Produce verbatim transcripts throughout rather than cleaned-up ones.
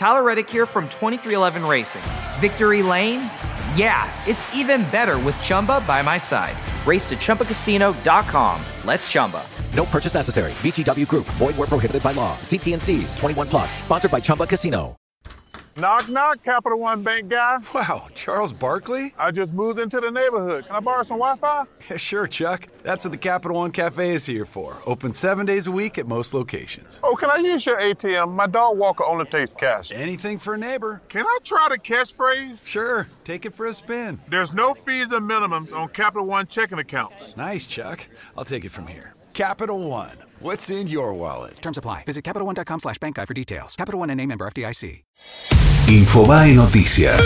Tyler Reddick here from twenty-three eleven Racing. Victory Lane? Yeah, it's even better with Chumba by my side. Race to Chumba Casino dot com. Let's Chumba. No purchase necessary. V G W Group. Void where prohibited by law. See T and C's. twenty-one plus. Sponsored by Chumba Casino. Knock, knock, Capital One Bank guy. Wow, Charles Barkley? I just moved into the neighborhood. Can I borrow some Wi-Fi? Yeah, sure, Chuck. That's what the Capital One Cafe is here for. Open seven days a week at most locations. Oh, can I use your A T M? My dog Walker only takes cash. Anything for a neighbor. Can I try the catchphrase? Sure, take it for a spin. There's no fees and minimums on Capital One checking accounts. Nice, Chuck. I'll take it from here. Capital One. What's in your wallet? Terms apply. Visit CapitalOne.com slash bank guide for details. Capital One N A member F D I C. Infobae Noticias.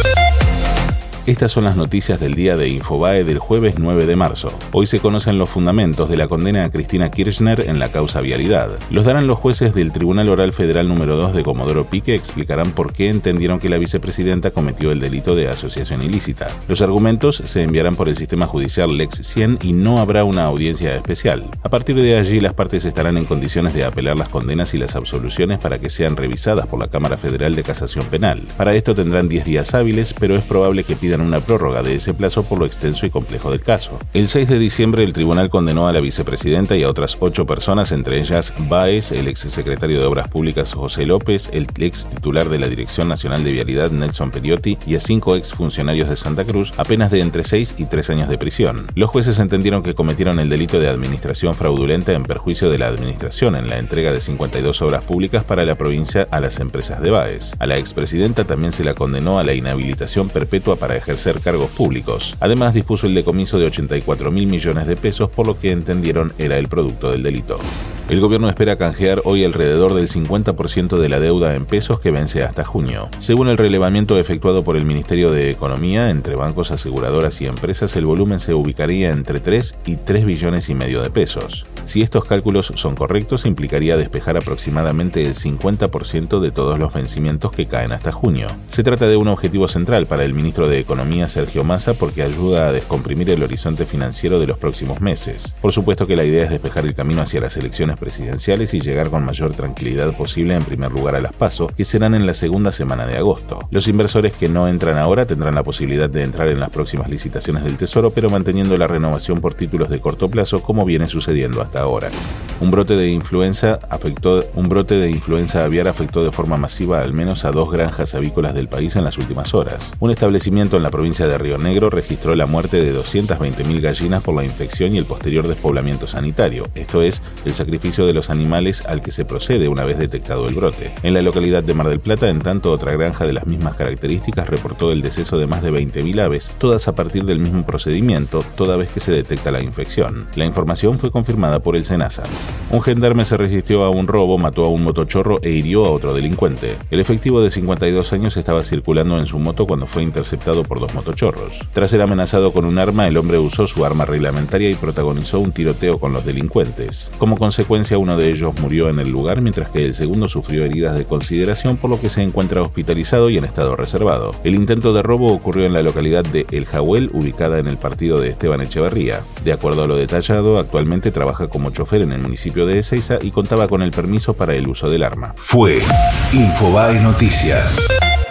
Estas son las noticias del día de Infobae del jueves nueve de marzo. Hoy se conocen los fundamentos de la condena a Cristina Kirchner en la causa vialidad. Los darán los jueces del Tribunal Oral Federal número dos de Comodoro Pi, que explicarán por qué entendieron que la vicepresidenta cometió el delito de asociación ilícita. Los argumentos se enviarán por el sistema judicial Lex cien y no habrá una audiencia especial. A partir de allí, las partes estarán en condiciones de apelar las condenas y las absoluciones para que sean revisadas por la Cámara Federal de Casación Penal. Para esto tendrán diez días hábiles, pero es probable que pidan una prórroga de ese plazo por lo extenso y complejo del caso. El seis de diciembre el tribunal condenó a la vicepresidenta y a otras ocho personas, entre ellas Báez, el ex secretario de Obras Públicas José López, el ex titular de la Dirección Nacional de Vialidad Nelson Periotti y a cinco ex funcionarios de Santa Cruz a penas de entre seis y tres años de prisión. Los jueces entendieron que cometieron el delito de administración fraudulenta en perjuicio de la administración en la entrega de cincuenta y dos obras públicas para la provincia a las empresas de Báez. A la expresidenta también se la condenó a la inhabilitación perpetua para ejercer cargos públicos. Además, dispuso el decomiso de ochenta y cuatro mil millones de pesos por lo que entendieron era el producto del delito. El gobierno espera canjear hoy alrededor del cincuenta por ciento de la deuda en pesos que vence hasta junio. Según el relevamiento efectuado por el Ministerio de Economía, entre bancos, aseguradoras y empresas, el volumen se ubicaría entre tres y tres billones y medio de pesos. Si estos cálculos son correctos, implicaría despejar aproximadamente el cincuenta por ciento de todos los vencimientos que caen hasta junio. Se trata de un objetivo central para el ministro de Economía, Sergio Massa, porque ayuda a descomprimir el horizonte financiero de los próximos meses. Por supuesto que la idea es despejar el camino hacia las elecciones presidenciales y llegar con mayor tranquilidad posible en primer lugar a las PASO, que serán en la segunda semana de agosto. Los inversores que no entran ahora tendrán la posibilidad de entrar en las próximas licitaciones del Tesoro, pero manteniendo la renovación por títulos de corto plazo, como viene sucediendo hasta ahora. Un brote de influenza afectó, un brote de influenza aviar afectó de forma masiva al menos a dos granjas avícolas del país en las últimas horas. Un establecimiento en la provincia de Río Negro registró la muerte de doscientas veinte mil gallinas por la infección y el posterior despoblamiento sanitario, esto es, el sacrificio de los animales al que se procede una vez detectado el brote. En la localidad de Mar del Plata, en tanto, otra granja de las mismas características reportó el deceso de más de veinte mil aves, todas a partir del mismo procedimiento, toda vez que se detecta la infección. La información fue confirmada por el SENASA. Un gendarme se resistió a un robo, mató a un motochorro e hirió a otro delincuente. El efectivo de cincuenta y dos años estaba circulando en su moto cuando fue interceptado por dos motochorros. Tras ser amenazado con un arma, el hombre usó su arma reglamentaria y protagonizó un tiroteo con los delincuentes. Como consecuencia, uno de ellos murió en el lugar, mientras que el segundo sufrió heridas de consideración, por lo que se encuentra hospitalizado y en estado reservado. El intento de robo ocurrió en la localidad de El Jahuel, ubicada en el partido de Esteban Echeverría. De acuerdo a lo detallado, actualmente trabaja como chofer en el municipio de Ezeiza y contaba con el permiso para el uso del arma. Fue Infobae Noticias.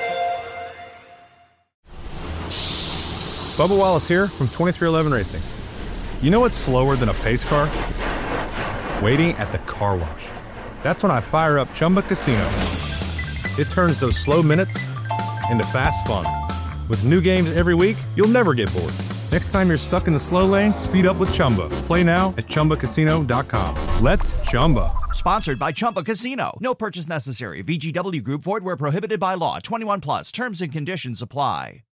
Bubba Wallace here from twenty-three eleven Racing. You know what's slower than a pace car? Waiting at the car wash. That's when I fire up Chumba Casino. It turns those slow minutes into fast fun. With new games every week, you'll never get bored. Next time you're stuck in the slow lane, speed up with Chumba. Play now at Chumba Casino dot com. Let's Chumba. Sponsored by Chumba Casino. No purchase necessary. V G W Group. Void where prohibited by law. twenty-one plus. Terms and conditions apply.